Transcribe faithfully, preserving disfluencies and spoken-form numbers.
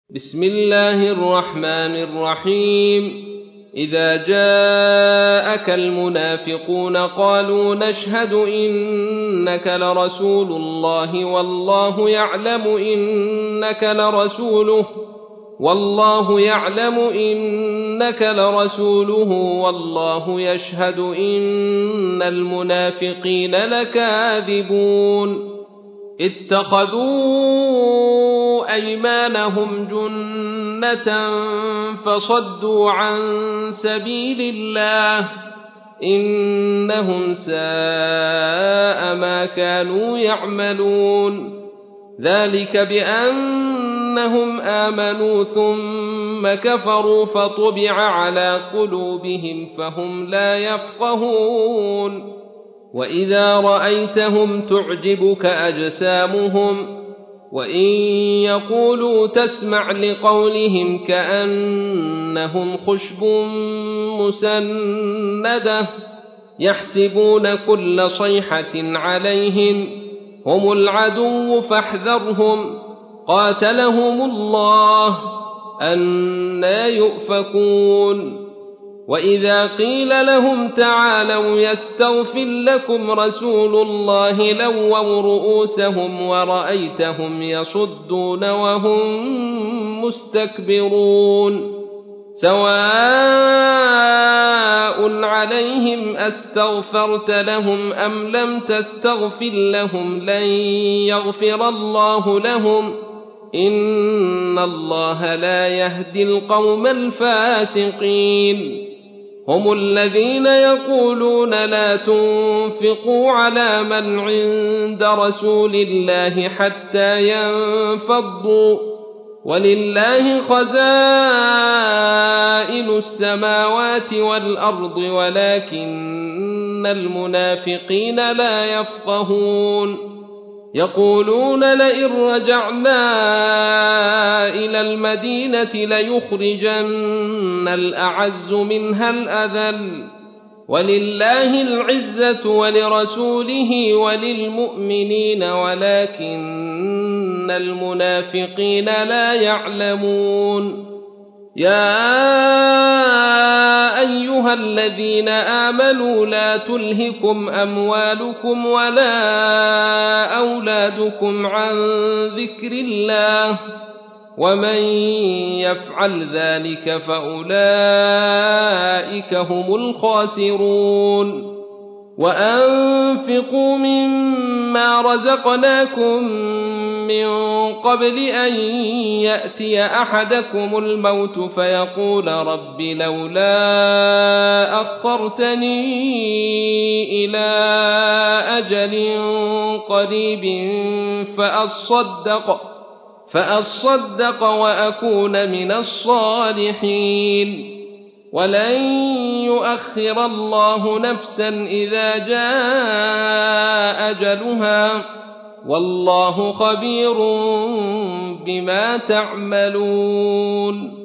بسم الله الرحمن الرحيم إذا جاءك المنافقون قالوا نشهد إنك لرسول الله والله يعلم إنك لرسوله والله يعلم إنك لرسوله والله يشهد إن المنافقين لكاذبون اتخذوا أيمانهم جنة فصدوا عن سبيل الله إنهم ساء ما كانوا يعملون ذلك بأنهم آمنوا ثم كفروا فطبع على قلوبهم فهم لا يفقهون وإذا رأيتهم تعجبك أجسامهم وإن يقولوا تسمع لقولهم كأنهم خشب مسندة يحسبون كل صيحة عليهم هم العدو فاحذرهم قاتلهم الله أنى يؤفكون وإذا قيل لهم تعالوا يستغفر لكم رسول الله لووا رؤوسهم ورأيتهم يصدون وهم مستكبرون سواء عليهم أستغفرت لهم أم لم تستغفر لهم لن يغفر الله لهم إن الله لا يهدي القوم الفاسقين هم الذين يقولون لا تنفقوا على من عند رسول الله حتى ينفضوا ولله خزائن السماوات والأرض ولكن المنافقين لا يفقهون يقولون لئن رجعنا إلى المدينة ليخرجن الأعز منها الأذل ولله العزة ولرسوله وللمؤمنين ولكن المنافقين لا يعلمون يا أيها الذين آمنوا لا تلهكم أموالكم ولا أولادكم عن ذكر الله ومن يفعل ذلك فأولئك هم الخاسرون وأنفقوا مما رزقناكم من قبل أن يأتي أحدكم الموت فيقول رب لولا أخرتني إلى أجل قريب فأصدق, فأصدق وأكون من الصالحين ولن يؤخر الله نفسا إذا جاء أجلها والله خبير بما تعملون